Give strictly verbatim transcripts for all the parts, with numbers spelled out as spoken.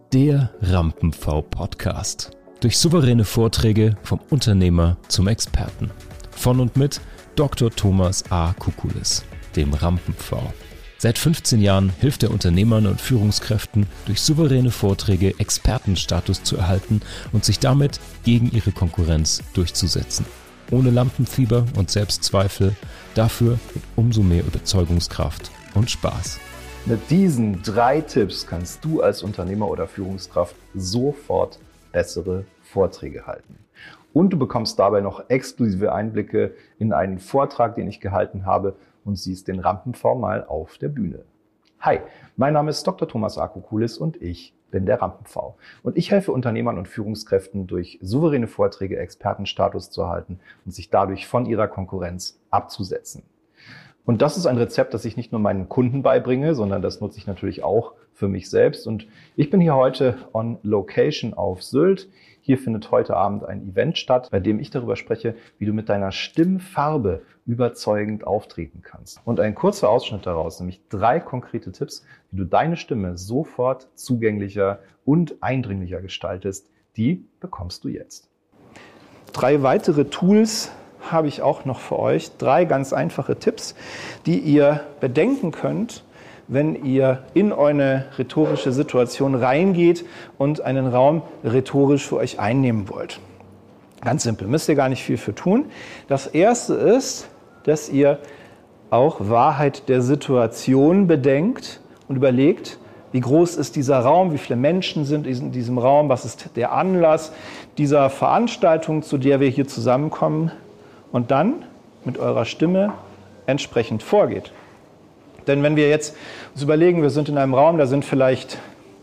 Der Rampen-V-Podcast. Durch souveräne Vorträge vom Unternehmer zum Experten. Von und mit Doktor Thomas A. Kukulis, dem Rampen-V. Seit fünfzehn Jahren hilft er Unternehmern und Führungskräften, durch souveräne Vorträge Expertenstatus zu erhalten und sich damit gegen ihre Konkurrenz durchzusetzen. Ohne Lampenfieber und Selbstzweifel, dafür mit umso mehr Überzeugungskraft und Spaß. Mit diesen drei Tipps kannst du als Unternehmer oder Führungskraft sofort bessere Vorträge halten. Und du bekommst dabei noch exklusive Einblicke in einen Vortrag, den ich gehalten habe, und siehst den Rampen-V mal auf der Bühne. Hi, mein Name ist Doktor Thomas A. Kukulis und ich bin der Rampen-V. Und ich helfe Unternehmern und Führungskräften, durch souveräne Vorträge Expertenstatus zu erhalten und sich dadurch von ihrer Konkurrenz abzusetzen. Und das ist ein Rezept, das ich nicht nur meinen Kunden beibringe, sondern das nutze ich natürlich auch für mich selbst. Und ich bin hier heute on Location auf Sylt. Hier findet heute Abend ein Event statt, bei dem ich darüber spreche, wie du mit deiner Stimmfarbe überzeugend auftreten kannst. Und ein kurzer Ausschnitt daraus, nämlich drei konkrete Tipps, wie du deine Stimme sofort zugänglicher und eindringlicher gestaltest, die bekommst du jetzt. Drei weitere Tools habe ich auch noch für euch. Drei ganz einfache Tipps, die ihr bedenken könnt, wenn ihr in eine rhetorische Situation reingeht und einen Raum rhetorisch für euch einnehmen wollt. Ganz simpel, müsst ihr gar nicht viel für tun. Das erste ist, dass ihr auch Wahrheit der Situation bedenkt und überlegt, wie groß ist dieser Raum, wie viele Menschen sind in diesem Raum, was ist der Anlass dieser Veranstaltung, zu der wir hier zusammenkommen, und dann mit eurer Stimme entsprechend vorgeht. Denn wenn wir jetzt uns überlegen, wir sind in einem Raum, da sind vielleicht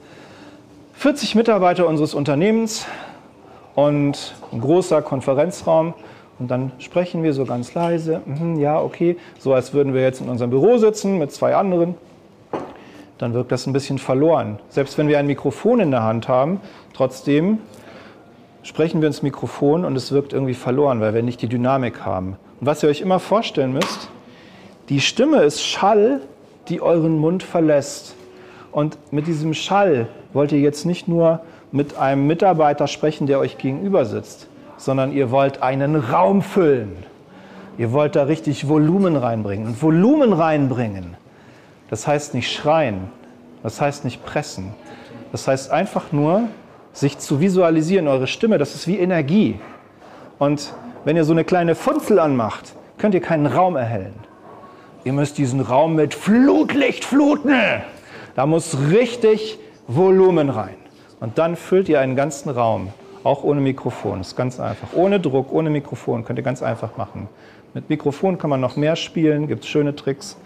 vierzig Mitarbeiter unseres Unternehmens und ein großer Konferenzraum, und dann sprechen wir so ganz leise, mm, ja, okay, so als würden wir jetzt in unserem Büro sitzen mit zwei anderen, dann wirkt das ein bisschen verloren. Selbst wenn wir ein Mikrofon in der Hand haben, trotzdem sprechen wir ins Mikrofon und es wirkt irgendwie verloren, weil wir nicht die Dynamik haben. Und was ihr euch immer vorstellen müsst, die Stimme ist Schall, die euren Mund verlässt. Und mit diesem Schall wollt ihr jetzt nicht nur mit einem Mitarbeiter sprechen, der euch gegenüber sitzt, sondern ihr wollt einen Raum füllen. Ihr wollt da richtig Volumen reinbringen. Und Volumen reinbringen, das heißt nicht schreien, das heißt nicht pressen. Das heißt einfach nur, sich zu visualisieren, eure Stimme, das ist wie Energie. Und wenn ihr so eine kleine Funzel anmacht, könnt ihr keinen Raum erhellen. Ihr müsst diesen Raum mit Flutlicht fluten. Da muss richtig Volumen rein. Und dann füllt ihr einen ganzen Raum, auch ohne Mikrofon. Das ist ganz einfach. Ohne Druck, ohne Mikrofon könnt ihr ganz einfach machen. Mit Mikrofon kann man noch mehr spielen, gibt es schöne Tricks.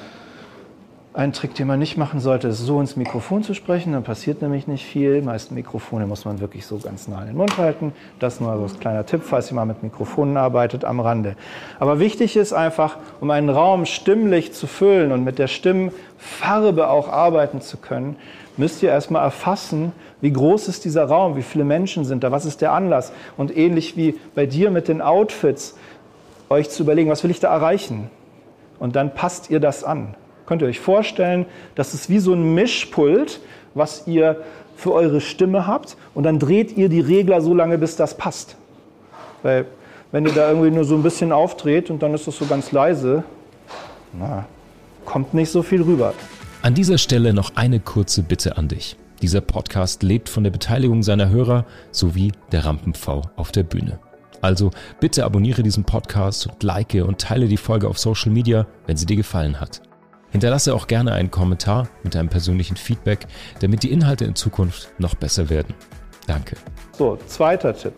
Ein Trick, den man nicht machen sollte, ist so ins Mikrofon zu sprechen, dann passiert nämlich nicht viel. Die meisten Mikrofone muss man wirklich so ganz nah in den Mund halten. Das nur als kleiner Tipp, falls ihr mal mit Mikrofonen arbeitet, am Rande. Aber wichtig ist einfach, um einen Raum stimmlich zu füllen und mit der Stimmfarbe auch arbeiten zu können, müsst ihr erstmal erfassen, wie groß ist dieser Raum, wie viele Menschen sind da, was ist der Anlass. Und ähnlich wie bei dir mit den Outfits, euch zu überlegen, was will ich da erreichen? Und dann passt ihr das an. Könnt ihr euch vorstellen, das ist wie so ein Mischpult, was ihr für eure Stimme habt, und dann dreht ihr die Regler so lange, bis das passt. Weil wenn ihr da irgendwie nur so ein bisschen aufdreht und dann ist das so ganz leise, na, kommt nicht so viel rüber. An dieser Stelle noch eine kurze Bitte an dich. Dieser Podcast lebt von der Beteiligung seiner Hörer sowie der Rampen-V auf der Bühne. Also bitte abonniere diesen Podcast und like und teile die Folge auf Social Media, wenn sie dir gefallen hat. Hinterlasse auch gerne einen Kommentar mit einem persönlichen Feedback, damit die Inhalte in Zukunft noch besser werden. Danke. So, zweiter Tipp.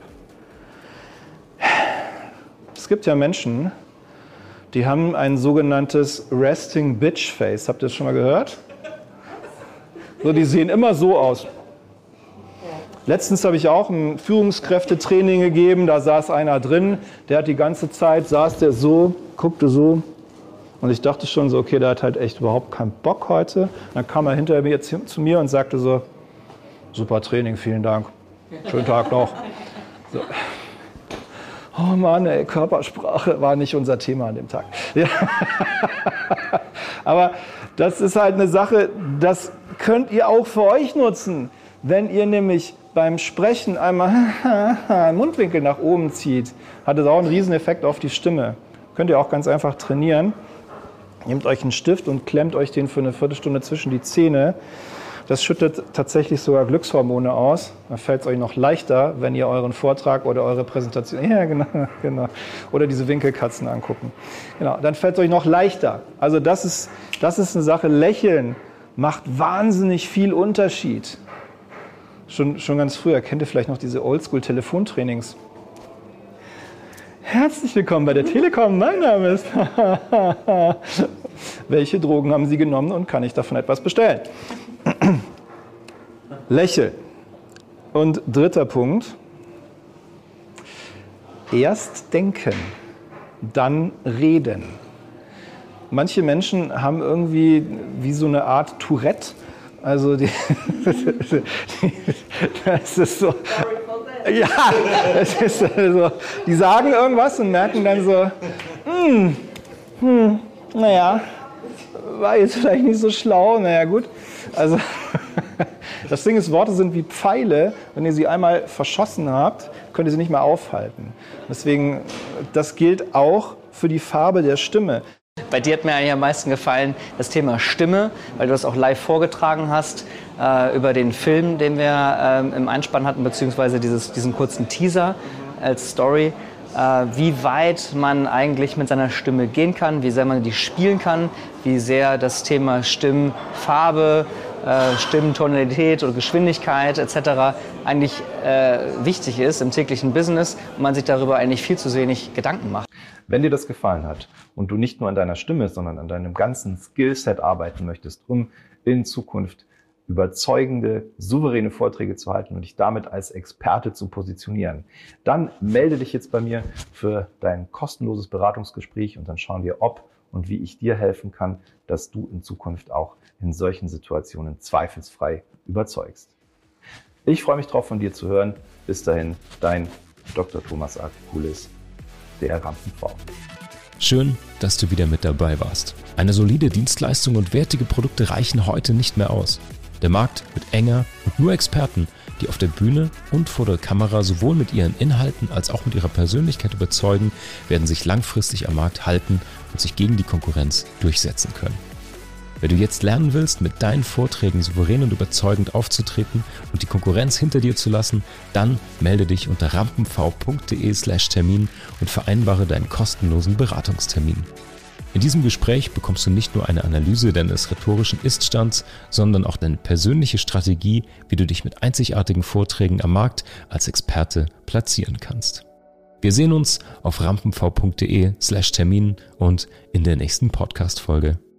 Es gibt ja Menschen, die haben ein sogenanntes Resting Bitch Face. Habt ihr das schon mal gehört? So, die sehen immer so aus. Letztens habe ich auch ein Führungskräftetraining gegeben, da saß einer drin, der hat die ganze Zeit, saß der so, guckte so. Und ich dachte schon so, okay, der hat halt echt überhaupt keinen Bock heute. Und dann kam er hinterher mir zu, zu mir und sagte so, super Training, vielen Dank. Schönen Tag noch. So. Oh Mann, ey, Körpersprache war nicht unser Thema an dem Tag. Ja. Aber das ist halt eine Sache, das könnt ihr auch für euch nutzen, wenn ihr nämlich beim Sprechen einmal den Mundwinkel nach oben zieht. Hat das auch einen riesen Effekt auf die Stimme. Könnt ihr auch ganz einfach trainieren. Nehmt euch einen Stift und klemmt euch den für eine Viertelstunde zwischen die Zähne. Das schüttet tatsächlich sogar Glückshormone aus. Dann fällt es euch noch leichter, wenn ihr euren Vortrag oder eure Präsentation, ja genau, genau, oder diese Winkelkatzen angucken. Genau, dann fällt es euch noch leichter. Also das ist, das ist eine Sache. Lächeln macht wahnsinnig viel Unterschied. Schon, schon ganz früher, kennt ihr vielleicht noch diese Oldschool-Telefontrainings? Herzlich willkommen bei der Telekom, mein Name ist... Welche Drogen haben Sie genommen und kann ich davon etwas bestellen? Lächeln. Und dritter Punkt. Erst denken, dann reden. Manche Menschen haben irgendwie wie so eine Art Tourette. Also die, das ist so, ja, das ist so, die sagen irgendwas und merken dann so, hm, hm, naja, war jetzt vielleicht nicht so schlau, naja gut. Also das Ding ist, Worte sind wie Pfeile, wenn ihr sie einmal verschossen habt, könnt ihr sie nicht mehr aufhalten. Deswegen, das gilt auch für die Farbe der Stimme. Bei dir hat mir eigentlich am meisten gefallen das Thema Stimme, weil du das auch live vorgetragen hast äh, über den Film, den wir äh, im Einspann hatten, beziehungsweise dieses, diesen kurzen Teaser als Story. Äh, wie weit man eigentlich mit seiner Stimme gehen kann, wie sehr man die spielen kann, wie sehr das Thema Stimmfarbe, äh, Stimmtonalität oder Geschwindigkeit et cetera eigentlich äh, wichtig ist im täglichen Business und man sich darüber eigentlich viel zu wenig Gedanken macht. Wenn dir das gefallen hat und du nicht nur an deiner Stimme, sondern an deinem ganzen Skillset arbeiten möchtest, um in Zukunft überzeugende, souveräne Vorträge zu halten und dich damit als Experte zu positionieren, dann melde dich jetzt bei mir für dein kostenloses Beratungsgespräch und dann schauen wir, ob und wie ich dir helfen kann, dass du in Zukunft auch in solchen Situationen zweifelsfrei überzeugst. Ich freue mich drauf, von dir zu hören. Bis dahin, dein Doktor Thomas A. Kukulis, der Rampen-V. Schön, dass du wieder mit dabei warst. Eine solide Dienstleistung und wertige Produkte reichen heute nicht mehr aus. Der Markt wird enger und nur Experten, die auf der Bühne und vor der Kamera sowohl mit ihren Inhalten als auch mit ihrer Persönlichkeit überzeugen, werden sich langfristig am Markt halten und sich gegen die Konkurrenz durchsetzen können. Wenn du jetzt lernen willst, mit deinen Vorträgen souverän und überzeugend aufzutreten und die Konkurrenz hinter dir zu lassen, dann melde dich unter rampenv punkt de slash Termin und vereinbare deinen kostenlosen Beratungstermin. In diesem Gespräch bekommst du nicht nur eine Analyse deines rhetorischen Iststands, sondern auch deine persönliche Strategie, wie du dich mit einzigartigen Vorträgen am Markt als Experte platzieren kannst. Wir sehen uns auf rampenv punkt de slash Termin und in der nächsten Podcast-Folge.